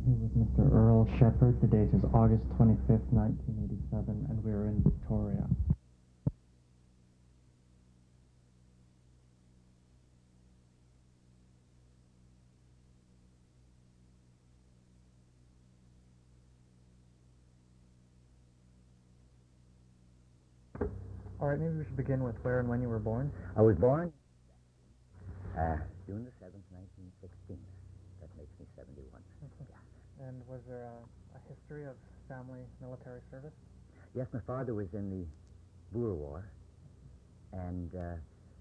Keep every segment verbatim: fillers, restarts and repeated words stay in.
here with Mister Earl Shepherd. The date is August twenty-fifth, nineteen eighty-seven, and we are in Victoria. All right, maybe we should begin with where and when you were born. I was born uh, June the seventh, nineteen sixteen. That makes me seventy-one. Yeah. And was there a, a history of family military service? Yes, my father was in the Boer War, and uh,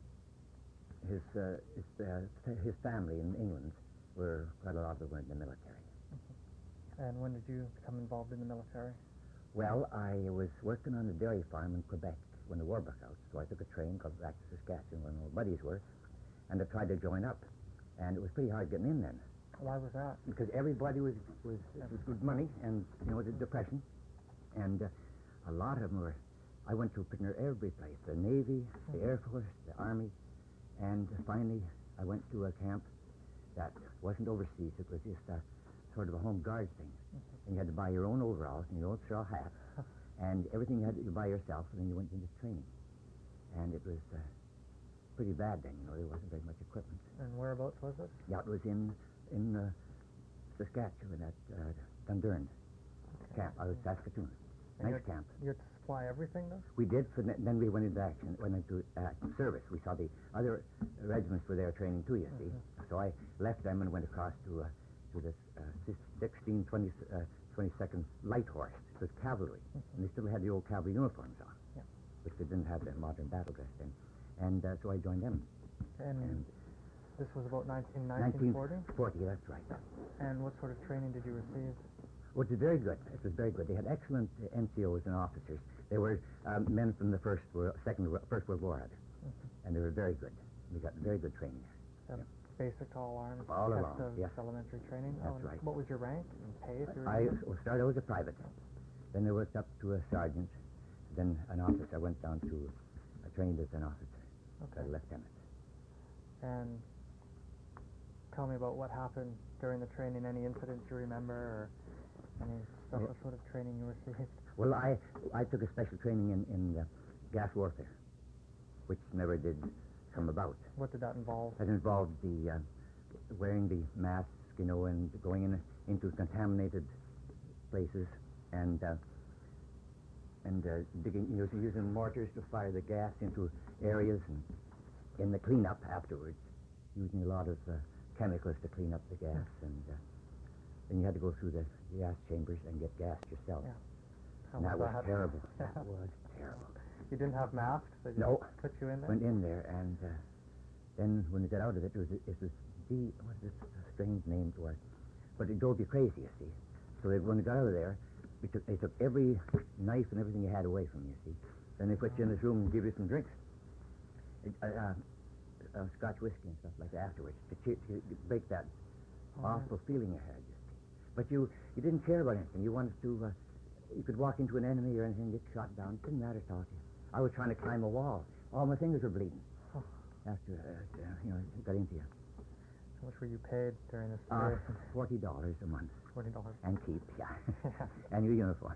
his, uh, his, uh, his family in England were, quite a lot of them were in the military. Mm-hmm. And when did you become involved in the military? Well, I was working on a dairy farm in Quebec when the war broke out, so I took a train, got back to Saskatchewan where my buddies were, and I tried to join up, and it was pretty hard getting in then. Why was that? Because everybody was, was, was good money, and, you know, the depression, and uh, a lot of them were, I went to pretty near every place, the Navy, the mm-hmm. Air Force, the Army, and finally I went to a camp that wasn't overseas, it was just a sort of a home guard thing, mm-hmm. and you had to buy your own overalls and your own straw hat, and everything you had to buy yourself, and then you went into training, and it was uh, pretty bad then, you know, there wasn't very much equipment. And whereabouts was it? Yeah, it was in in uh, Saskatchewan at uh, Dundurn okay. camp. I was Saskatoon. And nice you camp. You had to supply everything, though? We did. For then we went into action. Went into uh, service. We saw the other regiments were there training too. You see. Mm-hmm. So I left them and went across to uh, to this uh, sixteen twenty uh, twenty-second Light Horse. It was cavalry, mm-hmm. and they still had the old cavalry uniforms on, yeah. which they didn't have the modern battle dress then. And uh, so I joined them. And, and this was about nineteen, nineteen forty? nineteen forty, that's right. And what sort of training did you receive? Well, it was very good. It was very good. They had excellent uh, N C Os and officers. They were um, men from the first, world, second, first World War, rather, mm-hmm. and they were very good. We got very good training. Um, yeah. Basic to all arms, all test along, of yes. elementary training. That's oh, right. What was your rank and pay? If you were I well, started. I was a private. Then I worked up to a sergeant. Then an officer. I went down to. I trained as an officer. Okay. A lieutenant. And tell me about what happened during the training. Any incidents you remember, or any special well, sort of training you received? Well, I I took a special training in in uh, gas warfare, which never did come about. What did that involve? That involved the uh, wearing the masks, you know, and going in into contaminated places, and uh, and uh, digging, you know, using mortars to fire the gas into areas, and in the cleanup afterwards, using a lot of uh, chemicals to clean up the gas, and uh, then you had to go through the gas chambers and get gassed yourself. Yeah. How and that was was that? terrible. Yeah. That was terrible. You didn't have masks? They just no. put you in there? Went in there, and uh, then when we got out of it, it was it was the what is this strange name for it? But it drove you crazy, you see. So they, when we got out of there, we took, they took every knife and everything you had away from you, see. Then they put you in this room and give you some drinks. Uh, uh, uh, Scotch whiskey and stuff like that afterwards to, to, to break that oh, awful yeah. feeling you had, you see. But you, you didn't care about anything. You wanted to, uh, you could walk into an enemy or anything and get shot down. It didn't matter to you. I was trying to climb a wall. All my fingers were bleeding oh. after, uh, you know, it got into you. How much were you paid during this Uh, period? forty dollars a month. Forty dollars. And keep, yeah. And your uniform.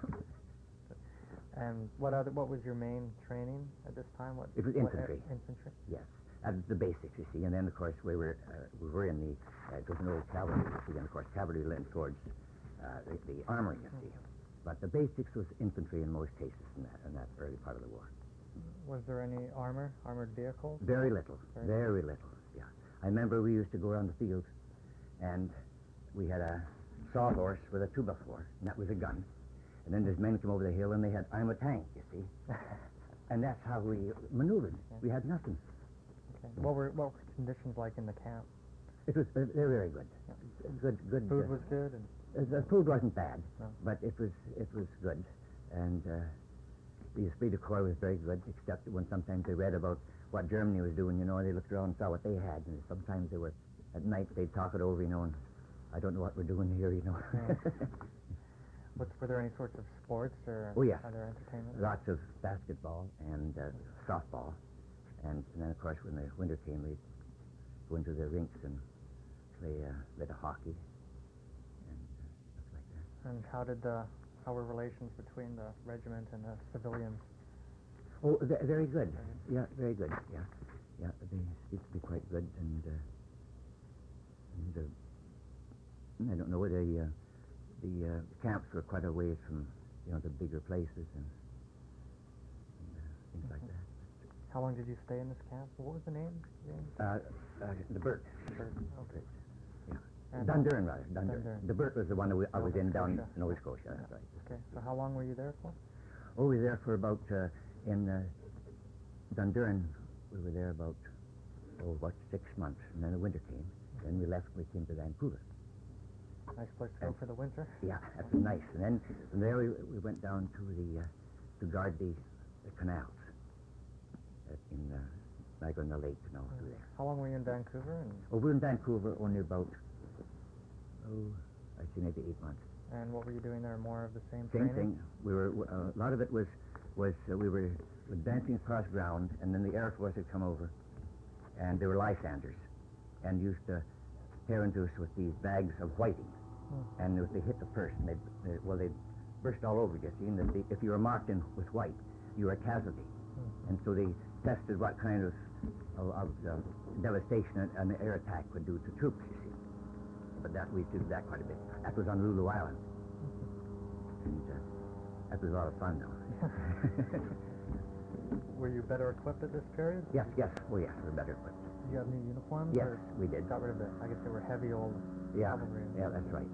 And what other? What was your main training at this time? What? It was infantry. What, infantry. Yes, that's the basics, you see. And then, of course, we were uh, we were in the uh, it was an old cavalry, you see. And of course, cavalry led towards uh, the, the armory, you see. But the basics was infantry in most cases in that in that early part of the war. Was there any armor, armored vehicles? Very little. Very, very little. Yeah. I remember we used to go around the field, and we had a sawhorse with a two-by-four, and that was a gun. And then there's men come over the hill, and they had, I'm a tank, you see. And that's how we maneuvered. Okay. We had nothing. Okay. What were what were conditions like in the camp? It was, uh, they were very good. Yeah. Good, good. Food uh, was good? And uh, the food wasn't bad, no. but it was, it was good. And uh, the esprit de corps was very good, except when sometimes they read about what Germany was doing, you know, they looked around and saw what they had, and sometimes they were, at night, they'd talk it over, you know, and I don't know what we're doing here, you know. Yeah. What's, were there any sorts of sports or oh, yeah. other entertainment? Lots of basketball and uh, softball. And, and then, of course, when the winter came, we'd go into the rinks and play uh, a bit of hockey and uh, And how did the, how were relations between the regiment and the civilians? Oh, ve- very good. Very good. Yeah, very good. Yeah, yeah. They seem to be quite good, and uh, and uh, I don't know whether the uh, the uh, camps were quite a ways from you know the bigger places and, and uh, things like that. How long did you stay in this camp? What was the name? name? Uh, uh, the Burt. Burt, okay. Yeah. And Dundurn, rather. Dundurn. Dundurn. The Burt was the one that we, I was Nova in down Scotia. Nova Scotia. That's Yeah. right. Okay, so how long were you there for? Oh, we were there for about, uh, in uh, Dundurn, we were there about, oh, about six months. And then the winter came. Then we left, we came to Vancouver. Nice place to go And- for the winter. Yeah, that was nice. And then from there we, we went down to the, uh, to guard the, the canals uh, in uh, Niagara Lake and all through there. How long were you in Vancouver? And, Oh, we were in Vancouver only about, oh, I'd say maybe eight months. and what were you doing there? More of the same, Same training? thing. We were uh, a lot of it was was uh, we were advancing across ground, and then the Air Force had come over, and they were Lysanders, and used to parent us with these bags of whiting, Hmm. and if they hit the person, they they well they burst all over you. See, and if, they, if you were marked in with white, you were a casualty, Hmm. and so they tested what kind of of, of uh, devastation an, an air attack would do to troops. You see, but that we did that quite a bit. That was on Lulu Island. And uh, that was a lot of fun, though. Were you better equipped at this period? yes, yes. Oh, yes, we were better equipped. Did you have new uniforms? Yes, or we did. got rid of the, I guess they were heavy old Yeah, cavalry. yeah, that's right.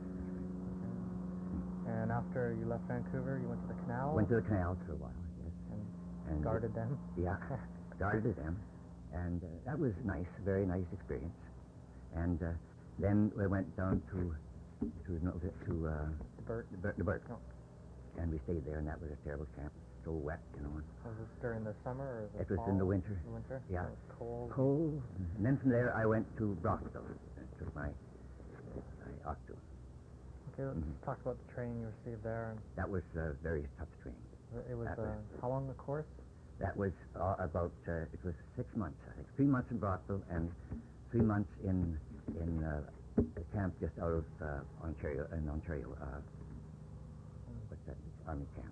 And after you left Vancouver, you went to the canal? Went to the canals for a while, yes. And And guarded them? Yeah, guarded them. And uh, that was nice, very nice experience. And uh, then we went down to to no- to uh, The Burt? the Burt, the Burt. Oh. And we stayed there, and that was a terrible camp. So wet, you know. And Was this during the summer or the It was fall? in the winter. The winter? Yeah. It was cold. cold. And then from there, I went to Brockville and took my, my octo. Okay, let's Mhm. talk about the training you received there. And That was uh, very tough training. it was, That uh, was- how long the course? That was uh, about, uh, it was six months, I think. Three months in Brockville and three months in in uh, the camp just out of uh, Ontario, in Ontario. Uh, what's that? Army camp.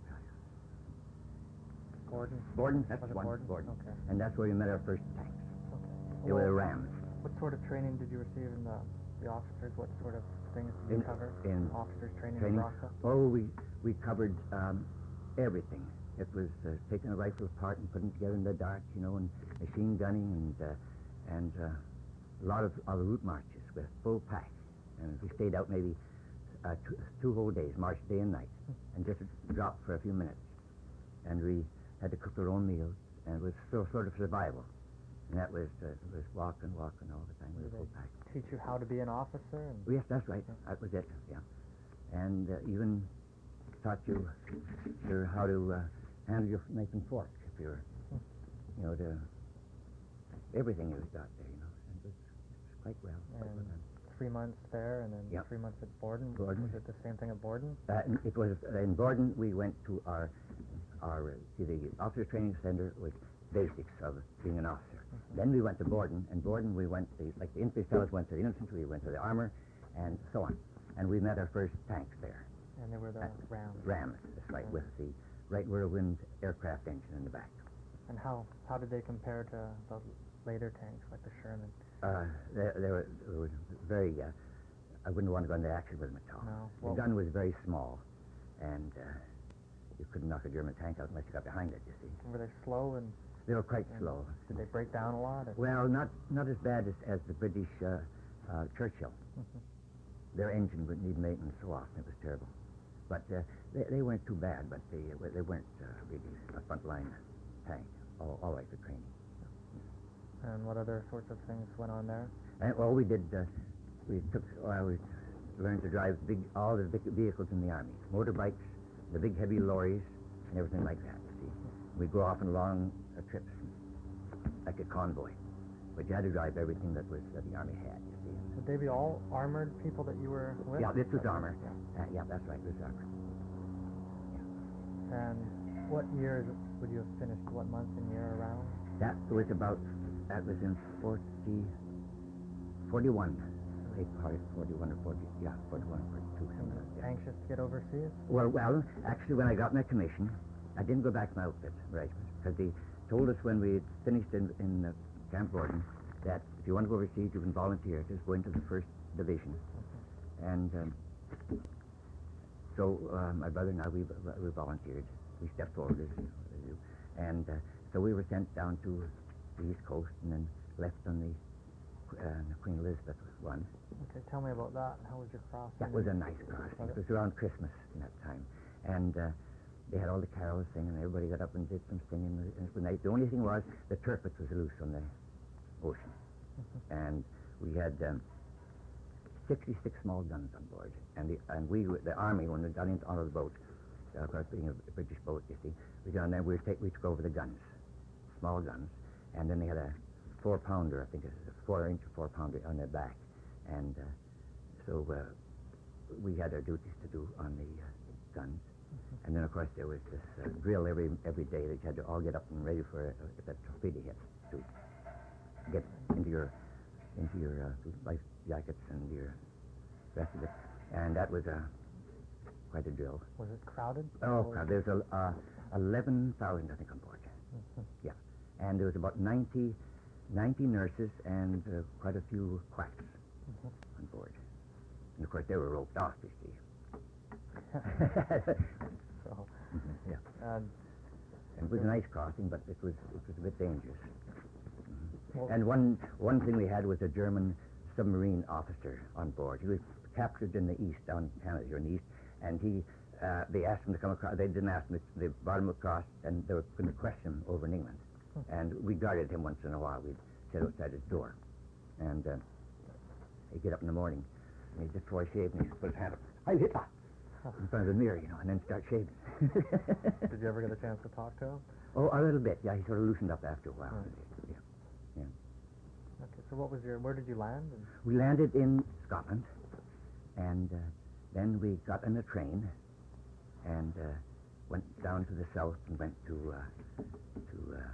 Gordon? Borden, that's Was it one. Borden? Okay. And that's where we met our first tanks. Okay. They were the Well, Rams. What sort of training did you receive in the, the officers? What sort of things did you In- cover? in officers training, Training. in Brockville? Oh, we, we covered um, everything. It was uh, taking a rifle apart and putting it together in the dark, you know, and machine gunning and uh, and uh, a lot of, of route marches with full pack. And we stayed out maybe uh, two, two whole days, marched day and night, and just dropped for a few minutes. And we had to cook our own meals, and it was still sort of survival. And that was uh, was walking, walking all the time with a Did full they pack. teach you how to be an officer? And Oh, yes, that's right. That was it. Yeah, and uh, even taught you sure, how to uh, handle your knife and fork if you're, you know, to everything you got there, you know. And it was, it was quite well. Quite well And done. three months there, and then Yep. three months at Borden. Borden. Was it the same thing at Borden? Uh, and it was uh, in Borden. We went to our our uh, see the officers training center with basics of being an officer. Then we went to Borden, and Borden we went the, like the infantry fellows went to the infantry, we went to the armor, and so on. And we met our first tanks there. And they were the Uh, Rams. Rams, that's right, Okay. with the Wright whirlwind aircraft engine in the back. And how how did they compare to the later tanks like the Sherman? Uh, they, they, were, they were very, uh, I wouldn't want to go into action with them at all. No. The Well- gun was very small, and uh, you couldn't knock a German tank out unless you got behind it, you see. Were they slow, and, They were quite and slow. did they break down a lot? or- Well, not not as bad as, as the British uh, uh, Churchill. Mhm. Their engine would need maintenance so often. It was terrible. But uh, they, they weren't too bad, but they, uh, they weren't uh, really a front-line tank. All, all right for training. And what other sorts of things went on there? And well, we did. Uh, we took. Well, we learned to drive big, all the big vehicles in the army, motorbikes, the big heavy lorries, and everything like that. You see, we'd go off on long uh, trips, like a convoy. But you had to drive everything that was that the army had. You see. Would they be all armored people that you were with? Yeah, this was armor. Yeah. Uh, yeah, that's right. This was armor. And what year would you have finished? What month and year around? That was about. That was in forty, forty-one. take part in forty-one or forty, yeah, forty-one or forty-two, something like that. Anxious to get overseas? Well, well, actually, when I got my commission, I didn't go back to my outfit regiment because they told us when we finished in, in uh, Camp Gordon that if you want to go overseas, you can volunteer. Just go into the first division. And um, so uh, my brother and I, we, we volunteered. We stepped forward, as you, as you. And uh, so we were sent down to the East Coast and then left on the, uh, the Queen Elizabeth one. Okay, tell me about that. How was your crossing? That was a nice crossing. It was around Christmas in that time. And uh, they had all the carols singing, and everybody got up and did some singing. And it was nice. The only thing was the turbot was loose on the ocean. And we had um, sixty-six small guns on board. And the, and we, the Army, when we got into on the boat, uh, of course, being a, a British boat, you see, we got on there, we, take, we took over the guns, small guns. And then they had a four-pounder, I think it was a four-inch or four-pounder on their back. And uh, so uh, we had our duties to do on the uh, guns. Mm-hmm. And then, of course, there was this uh, drill every every day that you had to all get up and ready for uh, if that torpedo hit to get into your into your uh, life jackets and your rest of it. And that was uh, quite a drill. Was it crowded? Oh, crowded. There was a, uh, eleven thousand, I think, on board. Mm-hmm. Yeah. And there was about ninety, ninety nurses and uh, quite a few quacks. Mm-hmm. On board. And of course they were roped off, you see. So, mm-hmm, yeah. And and it was a nice crossing, but it was it was a bit dangerous. Mm-hmm. Well, and one one thing we had was a German submarine officer on board. He was captured in the east, down in Canada, here in the east, and he uh, they asked him to come across. They didn't ask him. They brought him across, and they were going to question him over in England. Hmm. And we guarded him once in a while. We'd sit outside his door, and. Uh, He'd get up in the morning, and he'd just before he shaved, and he'd put his hand up, "Hi, Hitler," in front of the mirror, you know, and then start shaving. Did you ever get a chance to talk to him? Oh, a little bit, yeah. He sort of loosened up after a while. Right. Yeah, yeah. Okay, so what was your, where did you land? And... We landed in Scotland, and uh, then we got on a train, and uh, went down to the south and went to uh, to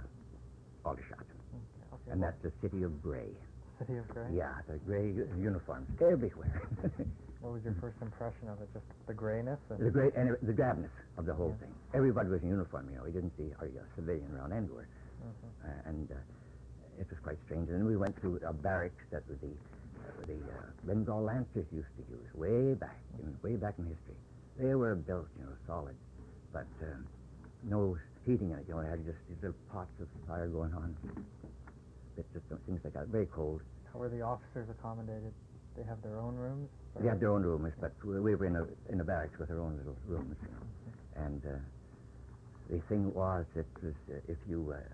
uh, Aldershot, okay, okay, and well, that's the city of Bray. City of Gray? Yeah, the gray u- uniforms everywhere. What was your first impression of it? Just the grayness? And the great and it, the drabness of the whole yeah. thing. Everybody was in uniform, you know. We didn't see a uh, civilian around anywhere. Mm-hmm. Uh, and uh, it was quite strange. And then we went to a barracks that was the, uh, the uh, Bengal Lancers used to use way back, you know, way back in history. They were built, you know, solid, but um, no heating in it. You know, they had just these little pots of fire going on. It's just things like that. Very cold. How were the officers accommodated? They have their own rooms? Or? They had their own rooms, but we we were in a in a barracks with our own little rooms, you know. Mm-hmm. And uh, the thing was that was uh, if you uh,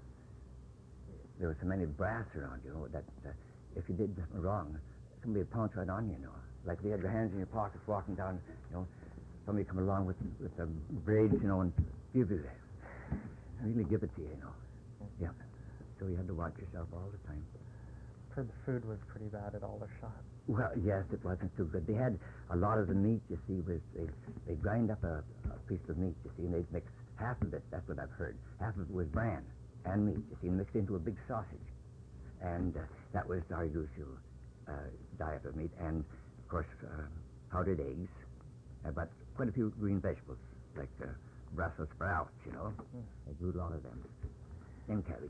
there was so many brass around, you know, that uh, if you did something wrong, somebody would pounce right on you, you know. Like if you had your hands in your pockets walking down, you know, somebody come along with with the braids, you know, and give you really give it to you, you know. Yeah. So you had to watch yourself all the time. Heard the food was pretty bad at Aldershot. Well, yes, it wasn't too good. They had a lot of the meat, you see, was they they grind up a, a piece of meat, you see, and they'd mix half of it, that's what I've heard. Half of it was bran and meat, you see, and mixed into a big sausage. And uh, that was our usual uh, diet of meat. And, of course, uh, powdered eggs, uh, but quite a few green vegetables, like uh, Brussels sprouts, you know. Mm. They grew a lot of them. And cabbage.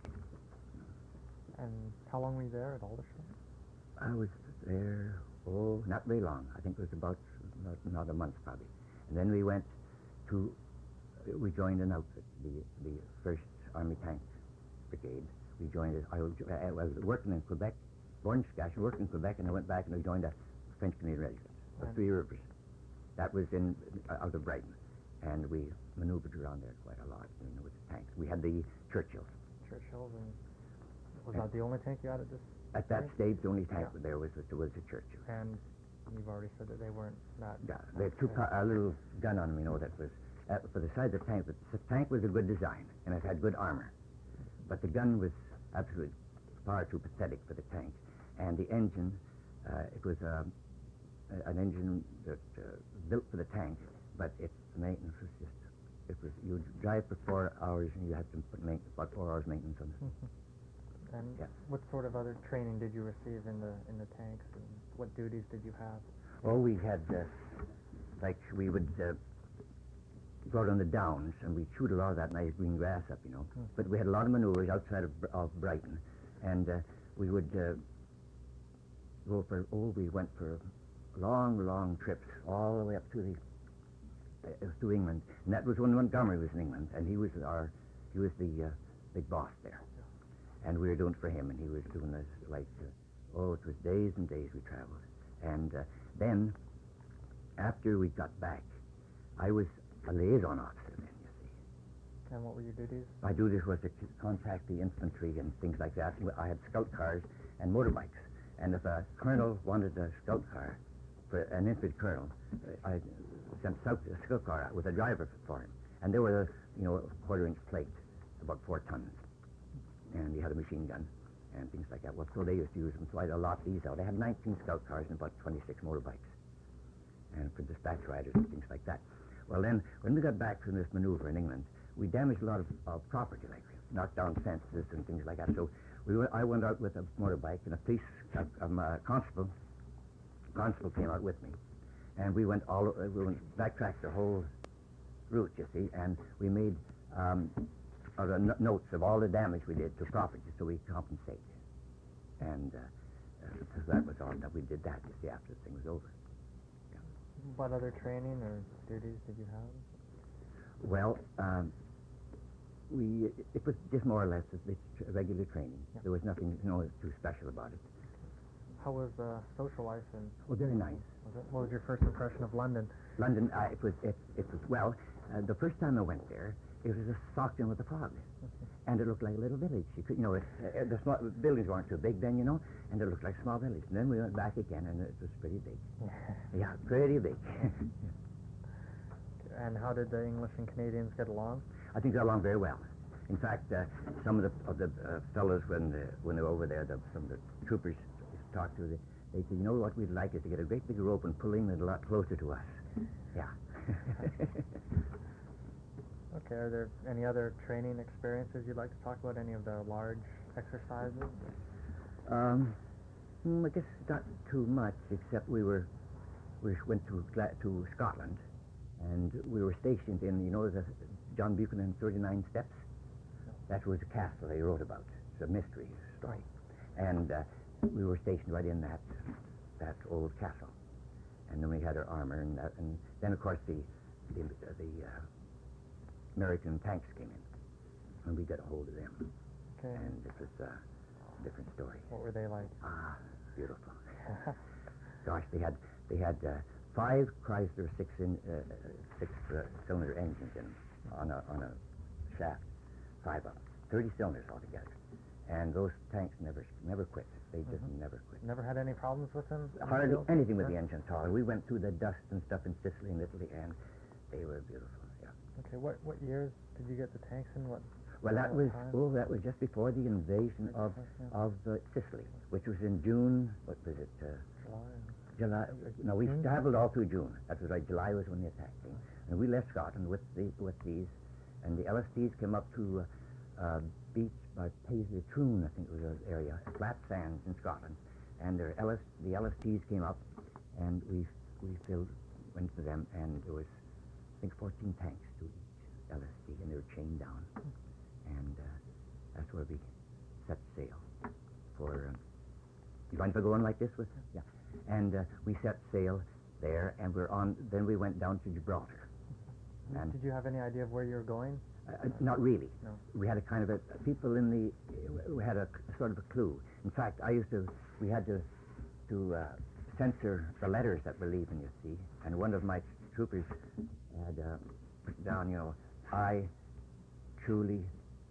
And how long were you there at Aldershot? I was there, oh, not very long. I think it was about not, not a month, probably. And then we went to, uh, we joined an outfit, the the First Army Tank Brigade. We joined it. I was, I was working in Quebec, born in Saskatchewan, worked in Quebec, and I went back and I joined a French Canadian regiment, the Right. Three Rivers. That was in uh, out of Brighton, and we maneuvered around there quite a lot, you know, with the tanks. We had the Churchills. Churchills, and was that the only tank you had at this? At that period? stage, the only tank Yeah. there was was a Churchill. And you've already said that they weren't that. Yeah, they had two okay. a little gun on them, you know, that was uh, for the size of the tank. But the tank was a good design, and it had good armor. But the gun was absolutely far too pathetic for the tank. And the engine, uh, it was uh, an engine that uh, built for the tank, but its maintenance was just, it was, you would drive for four hours and you had to put main, about four hours maintenance on it. And Yeah. what sort of other training did you receive in the in the tanks, and what duties did you have? Oh, we had, uh, like, we would uh, go out on the downs, and we'd shoot a lot of that nice green grass up, you know. Mhm. But we had a lot of maneuvers outside of, Br- of Brighton, and uh, we would uh, go for, oh, we went for long, long trips all the way up to the, uh, to England. And that was when Montgomery was in England, and he was our, he was the uh, big boss there. And we were doing it for him, and he was doing this, like, uh, oh, it was days and days we traveled. And uh, then, after we got back, I was a liaison officer then, you see. And what were your duties? My duty was to c- contact the infantry and things like that. I had scout cars and motorbikes. And if a colonel wanted a scout car, for an infantry colonel, uh, I sent scout, a scout car out with a driver for him. And they were, you know, quarter-inch plate, about four tons. And he had a machine gun and things like that. Well, so they used to use them, so I had a lot of these out. I had nineteen scout cars and about twenty-six motorbikes, and for dispatch riders and things like that. Well, then, when we got back from this maneuver in England, we damaged a lot of, of property, like knocked down fences and things like that. So we went, I went out with a motorbike, and a police a, um, a constable, constable came out with me, and we went all uh, we went backtracked the whole route, you see, and we made um, out of n- notes of all the damage we did to property, so we compensate. And uh, uh, so that was all that we did that, you see, after the thing was over. What other training or duties did you have? Well, um, we it was just more or less the tr- regular training. Yeah. There was nothing, you know, too special about it. How was uh, social life in? Well, very nice. Was it, what was your first impression of London? London, uh, it was it, it was well. Uh, the first time I went there, it was just socked in with the fog, and it looked like a little village. You could, you know, it, uh, the small, buildings weren't too big then, you know, and it looked like a small village. And then we went back again, and it was pretty big. Yeah, pretty big. And how did the English and Canadians get along? I think they got along very well. In fact, uh, some of the of the uh, fellows when the, when they were over there, the, some of the troopers talked to, they, they said, you know what we'd like is to get a great big rope and pull England a lot closer to us. Yeah. Okay, are there any other training experiences you'd like to talk about? Any of the large exercises? Um, mm, I guess not too much, except we were we went to Gla- to Scotland, and we were stationed in, you know, the John Buchanan thirty-nine Steps. That was a castle they wrote about. It's a mystery story, and uh, we were stationed right in that that old castle, and then we had our armor, and that, and then of course the the, the uh, American tanks came in, and we got a hold of them, Okay. and it was uh, a different story. What were they like? Ah, beautiful. Gosh, they had they had uh, five Chrysler six in uh, six uh, cylinder engines in them on a on a shaft, five of them, thirty cylinders altogether, and those tanks never never quit. They just Mhm. never quit. Never had any problems with them? in the Hardly field? anything with Huh? the engine at all. We went through the dust and stuff in Sicily and Italy, and they were beautiful. Yeah. Okay, what what years did you get the tanks in? What? Well, that what was time? oh, that was just before the invasion Right of before, yeah. of uh, Sicily, which was in June. What was it? Uh, July. July. No, we June? traveled all through June. That was right. July was when the attack came, and we left Scotland with the with these, and the L S Ts came up to uh, uh, beach by Paisley Troon, I think it was the area, flat sands in Scotland, and their L S the L S Ts came up, and we we filled went to them, and there was I think fourteen tanks to each L S T, and they were chained down, and uh, that's where we set sail for. Um, you mind if I go on like this with? Yeah. And uh, we set sail there, and we're on. Then we went down to Gibraltar. And Did you have any idea of where you were going? uh, not really. No. We had a kind of a people in the. We had a sort of a clue. In fact, I used to. We had to to uh, censor the letters that we're leaving. You see, and one of my troopers had uh, put down, you know, I truly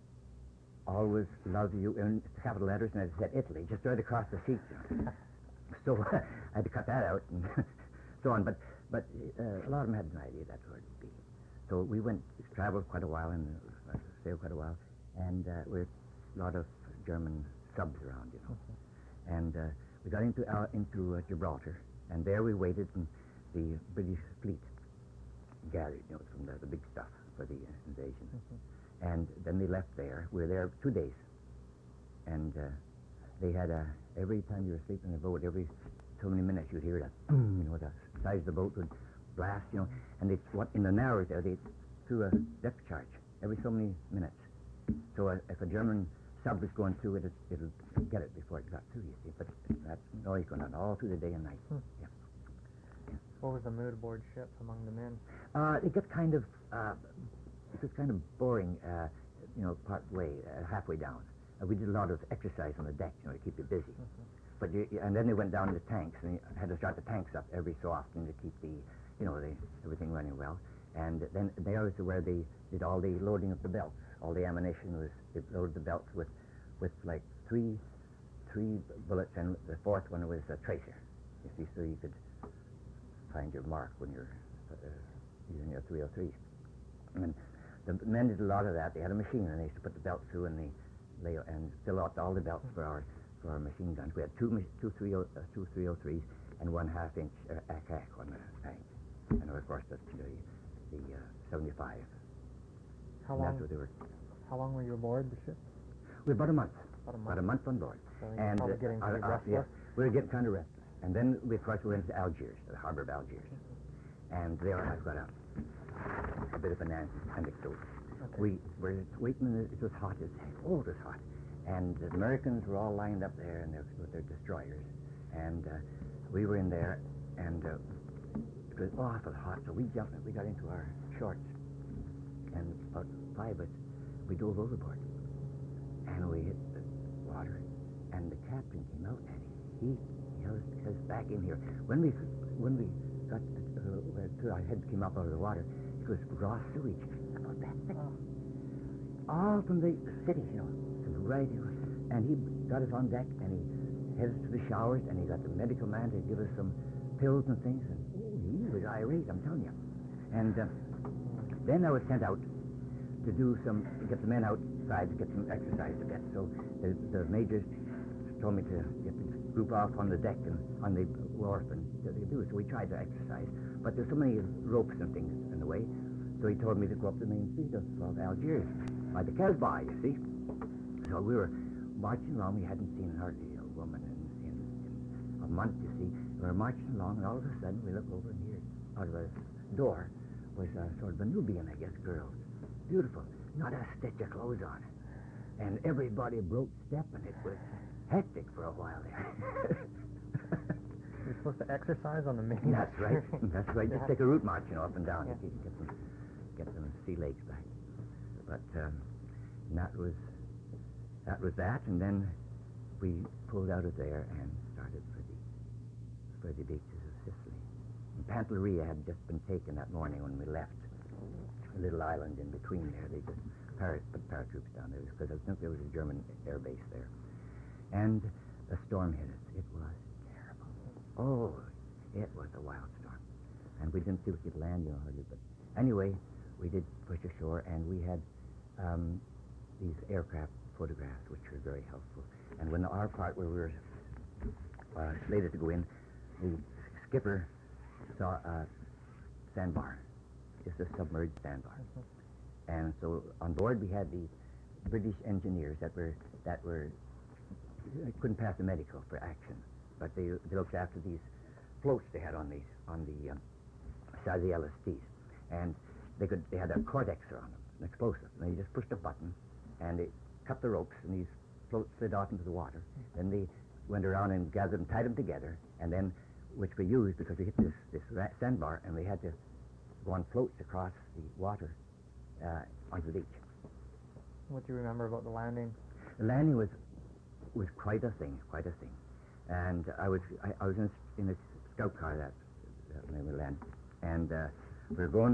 always love you in capital letters, and it said Italy just right across the sheet. You know. So I had to cut that out and so on. But but uh, a lot of them had an idea that's where it'd be. So we went, traveled quite a while and uh, sailed quite a while, and uh, with a lot of German subs around, you know. Mm-hmm. And uh, we got into uh, into uh, Gibraltar, and there we waited, and the British fleet gathered, you know, from the, the big stuff for the uh, invasion. Mm-hmm. And then they left there. We were there two days, and uh, they had a, every time you were sleeping in the boat, every so many minutes you'd hear that, you know, the size of the boat would blast, you know, and they, what, in the narrows there, they threw a depth charge every so many minutes. So uh, if a German sub was going through it, it, it'll get it before it got through, you see. But that noise going on all through the day and night. Hmm. Yeah. Yeah. What was the mood aboard ship among the men? Uh, it got kind of, uh, it was kind of boring, uh, you know, part way, uh, halfway down. Uh, we did a lot of exercise on the deck, you know, to keep you busy. Mm-hmm. But you, and then they went down to the tanks, and they had to start the tanks up every so often to keep the, you know, the everything running well. And then there was where they did all the loading of the belts. All the ammunition was, they loaded the belts with, with like three, three bullets, and the fourth one was a tracer. You see, so you could find your mark when you're uh, using your three oh threes. And the men did a lot of that. They had a machine, and they used to put the belts through, and they lay and fill out all the belts for our for our machine guns. We had two ma- two three oh, uh, two three oh threes and one half inch uh, A C A C on the tank, and of course the the, the uh, seventy-five. How And long? that's what they were. How long were you aboard the ship? We about a month. About a month. About a month on board. So you were and probably uh, getting pretty uh, uh, restless. yeah, we were getting kind of restless. And then we, of course, we went to Algiers, the harbor of Algiers, and there I've got a, a bit of an an- anecdote. Okay. We were waiting, in the, it was hot as heck. Oh, it was hot. And the Americans were all lined up there and their, with their destroyers. And uh, we were in there, and uh, it was awful hot, so we jumped, we got into our shorts. And about five of us, we dove overboard. And we hit the water, and the captain came out, and he yelled us back in here. When we when we got uh, to our head came up out of the water, it was raw sewage, about that thick. Oh. All from the city, you know, from right here. And he got us on deck, and he headed to the showers, and he got the medical man to give us some pills and things, and oh, he was irate, I'm telling you. And uh, then I was sent out to do some, to get the men outside to get some exercise to get. So the, the majors told me to get the group off on the deck and on the wharf and to do. So we tried to exercise, but there's so many ropes and things in the way. So he told me to go up the main street of, of Algiers by the Casbah, you see. So we were marching along. We hadn't seen hardly a woman in, in, in a month, you see. We were marching along, and all of a sudden we look over, and here, out of a door, was a sort of a Nubian, I guess, girl. Beautiful. Not a stitch of clothes on it. And everybody broke step, and it was hectic for a while there. You're supposed to exercise on the main. That's right. That's right. Just Yeah. take a route march, you know, up and down Yeah. to get, get them, get them sea legs back. But um, that was that was that, and then we pulled out of there and started for the for the beaches of Sicily. And Pantelleria had just been taken that morning when we left. A little island in between there. They just para- put paratroops down there because I think there was a German air base there. And the storm hit us. It was terrible. Oh, it was a wild storm. And we didn't see we could land, you know, hardly. But anyway, we did push ashore, and we had um, these aircraft photographs, which were very helpful. And when our part where we were uh, slated to go in, the skipper saw a sandbar. Just a submerged sandbar. Mm-hmm. And so on board we had the British engineers that were that were couldn't pass the medical for action, but they they looked after these floats they had on the on the um, side of the L S Ts, and they could they had a Cortexer on them, an explosive, and they just pushed a button, and they cut the ropes, and these floats slid off into the water. Mm-hmm. Then they went around and gathered and tied them together, and then which we used because we hit this this sandbar, and we had to go on floats across the water uh, onto the beach. What do you remember about the landing? The landing was was quite a thing, quite a thing. And I was I, I was in a, in a scout car that, that when we landed, and uh, we were going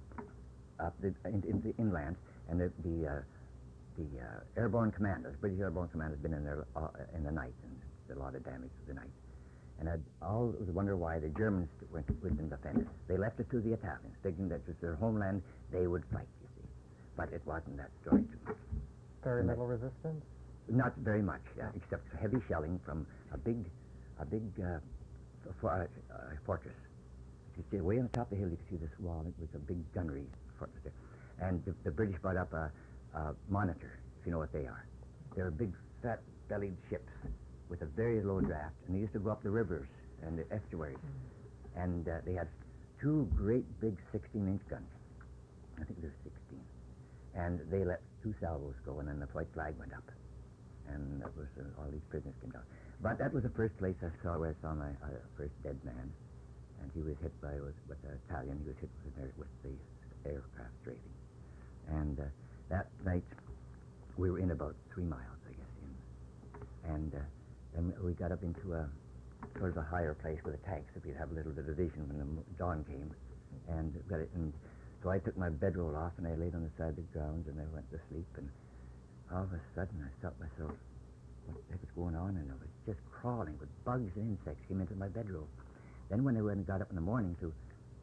up the, in, in the inland, and the the, uh, the uh, airborne commander, the British airborne commander, had been in there uh, in the night and did a lot of damage to the night. And I'd always wonder why the Germans weren't, wouldn't defend us. They left it to the Italians, thinking that it was their homeland, they would fight, you see. But it wasn't that story. Very And little resistance? Not very much, yeah, except heavy shelling from a big, a big uh, for, uh, uh, fortress. You see, way on the top of the hill, you could see this wall. It was a big gunnery fortress there. And the, the British brought up a, a monitor, if you know what they are. They're big, fat bellied ships with a very low draft, and they used to go up the rivers and the estuaries. Mm. And uh, they had two great big sixteen-inch guns. I think they were sixteen. And they let two salvos go, and then the white flag went up. And that was uh, all these prisoners came down. But that was the first place I saw where I saw my uh, first dead man. And he was hit by was with an Italian. He was hit with, an air, with the aircraft strafing. And uh, that night we were in about three miles, I guess, in. And uh, then we got up into a sort of a higher place with the tanks, so we'd have a little bit of vision when the m- dawn came. And got it. And so I took my bedroll off and I laid on the side of the ground and I went to sleep. And all of a sudden I thought myself, what the heck is going on? And I was just crawling with bugs and insects came into my bedroll. Then when I went and got up in the morning to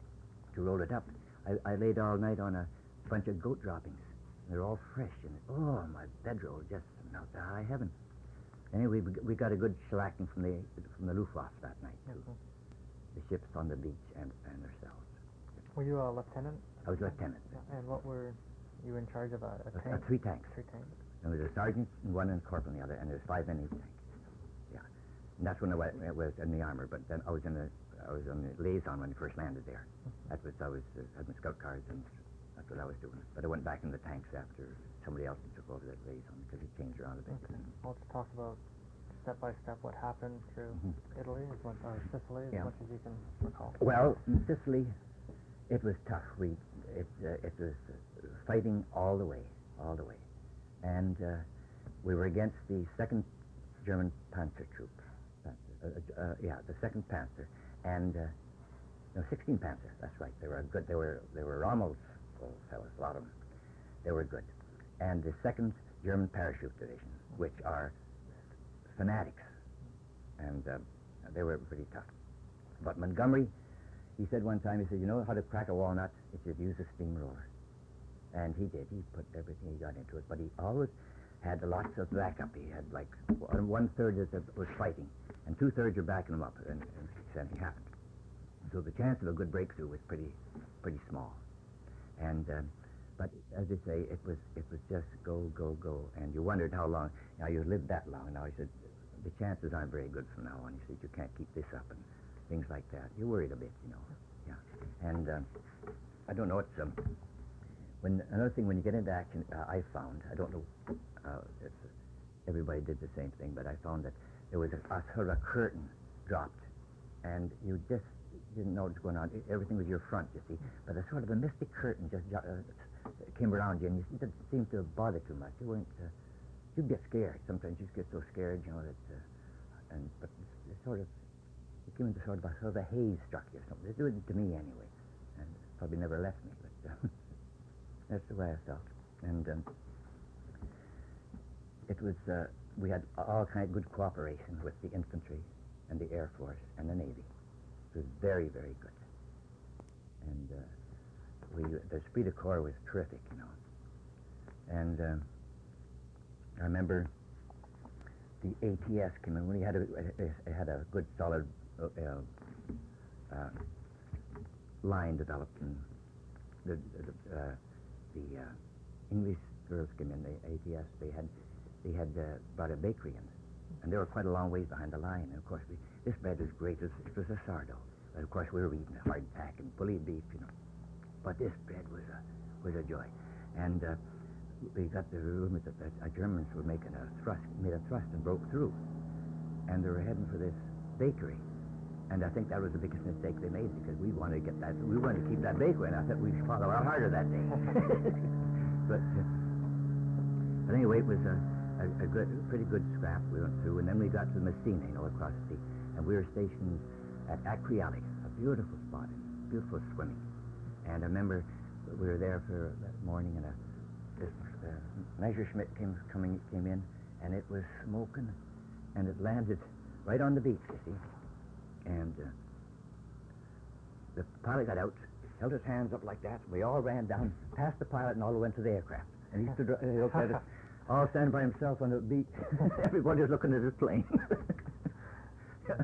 to roll it up, I, I laid all night on a bunch of goat droppings. They're all fresh, and oh, my bedroll just smelled to high heaven. Anyway, we, we got a good shellacking from the from the Luftwaffe that night too. Mhm. The ships on the beach and and ourselves. Were you a lieutenant? I was lieutenant. Yeah. And what were you in charge of? A, a Uh, tank? uh, three tanks. Three tanks. There was a sergeant in one and a corporal in the other, and there's five men in each tank. Yeah, and that's when I wa- I was in the armor. But then I was in the I was on the liaison when I first landed there. Mm-hmm. That was I was uh, had my scout cards, and that's what I was doing. But I went back in the tanks after somebody else took over that liaison because it changed around a bit. Okay. Well, let's talk about step by step what happened through Mhm. Italy as much, or Sicily as Yeah. much as you can recall. Well, in Sicily, it was tough. We it uh, it was uh, fighting all the way, all the way, and uh, we were against the second German Panzer Troop. Panzer, uh, uh, yeah, the second Panzer, and uh, no, sixteen Panzer. That's right. They were good. They were they were Rommel's old fellows, a lot of them. They were good, and the second German Parachute Division, which are fanatics, and uh, they were pretty tough. But Montgomery, he said one time, he said, you know how to crack a walnut? It's just use a steamroller. And he did. He put everything he got into it. But he always had lots of backup. He had like one, one third is, was fighting, and two thirds were backing him up, and, and something happened. So the chance of a good breakthrough was pretty, pretty small. And um, but as I say, it was it was just go go go, and you wondered how long. Now you lived that long. Now he said, the chances aren't very good from now on. He said you can't keep this up and things like that. You're worried a bit, you know. Yeah. And um, I don't know. It's um, when another thing when you get into action, uh, I found I don't know uh, if everybody did the same thing, but I found that there was a, a sort of a curtain dropped, and you just didn't know what was going on. Everything was your front, you see, but a sort of a mystic curtain just uh, came around you, and you, it didn't seem to bother too much. You weren't. Uh, you'd get scared. Sometimes you get so scared, you know that. Uh, and but it's, it's sort of it came into sort of a sort of a haze struck you or something. It did it to me anyway, and probably never left me. But uh, that's the way I felt. And um, it was uh, we had all kind of good cooperation with the infantry and the Air Force and the Navy. It was very, very good. And uh, we, the esprit de corps was terrific, you know. And um, I remember the A T S came in. We had a, a, a had a good, solid uh, uh, line developed, and the the, uh, the uh, English girls came in. The A T S they had they had uh, brought a bakery in, and they were quite a long ways behind the line. And of course, we, this bread was great. It was, it was a sourdough. But of course, we were eating a hardtack and bully beef, you know. But this bread was a was a joy. And uh, we got the rumors that the uh, Germans were making a thrust, made a thrust and broke through, and they were heading for this bakery. And I think that was the biggest mistake they made, because we wanted to get that. We wanted to keep that bakery, and I thought we'd fought a lot harder that day. but uh, but anyway, it was a, a, a good, pretty good scrap we went through, and then we got to Messina, you know, across the sea, and we were stationed at Acreali, a beautiful spot, beautiful swimming. And I remember we were there for that morning, and a, this uh, Messerschmitt came coming came in, and it was smoking, and it landed right on the beach, you see. And uh, the pilot got out, held his hands up like that. We all ran down, past the pilot, and all went to the aircraft. And he stood, uh, he looked at us, all standing by himself on the beach. Everybody was looking at his plane. Okay,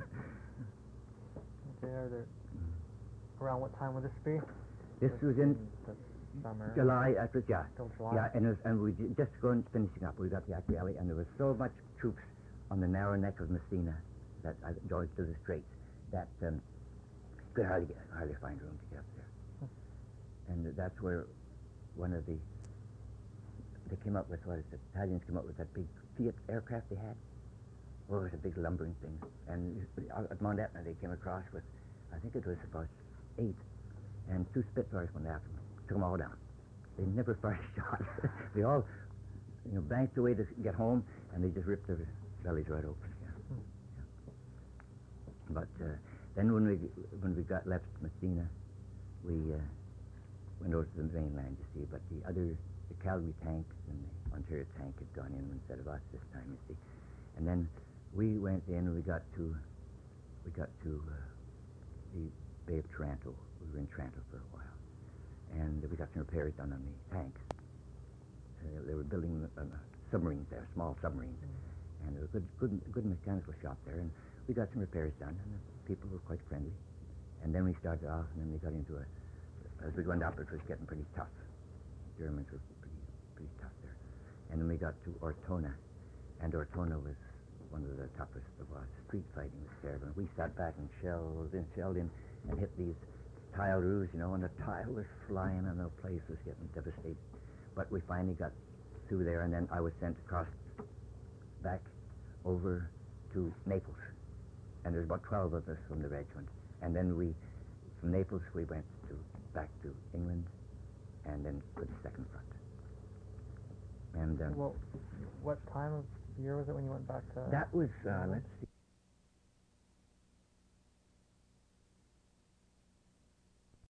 are there, around what time would this be? This was in the summer. July, after yeah. Till July. Yeah, and, it was, and we ju- just going finishing up. We got the Acreali, and there was so much troops on the narrow neck of Messina, that uh, goes to the straits, that um, could hardly get, hardly find room to get up there. And that's where one of the, they came up with, what is it, Italians came up with that big Fiat aircraft they had. Well, it was a big lumbering thing. And out at Mount Etna, they came across with, I think it was about eight, and two Spitfires went after them, took them all down. They never fired a shot. They all, you know, banked away to get home, and they just ripped their bellies right open. Yeah. Hmm. Yeah. But uh, then when we when we got left Messina, we uh, went over to the mainland, you see. But the other, the Calgary tanks and the Ontario tank had gone in instead of us this time, you see. And then we went in, and we got to we got to uh, the Bay of Taranto. We were in Taranto for a while, and we got some repairs done on the tanks. Uh, they were building uh, submarines there, small submarines, mm-hmm. and there was a good, good, good mechanical shop there, and we got some repairs done, and the people were quite friendly. And then we started off, and then we got into a, as we went up, it was getting pretty tough. Germans were pretty, pretty tough there. And then we got to Ortona, and Ortona was one of the toughest there was. Street fighting was terrible. We sat back and shelled in, shelled in, and hit these tile roofs, you know, and the tile was flying, and the place was getting devastated. But we finally got through there, and then I was sent across back over to Naples. And there was about twelve of us from the regiment. And then we, from Naples, we went to back to England, and then to the second front. And um, Well, what time of year was it when you went back to... that was, uh, let's see.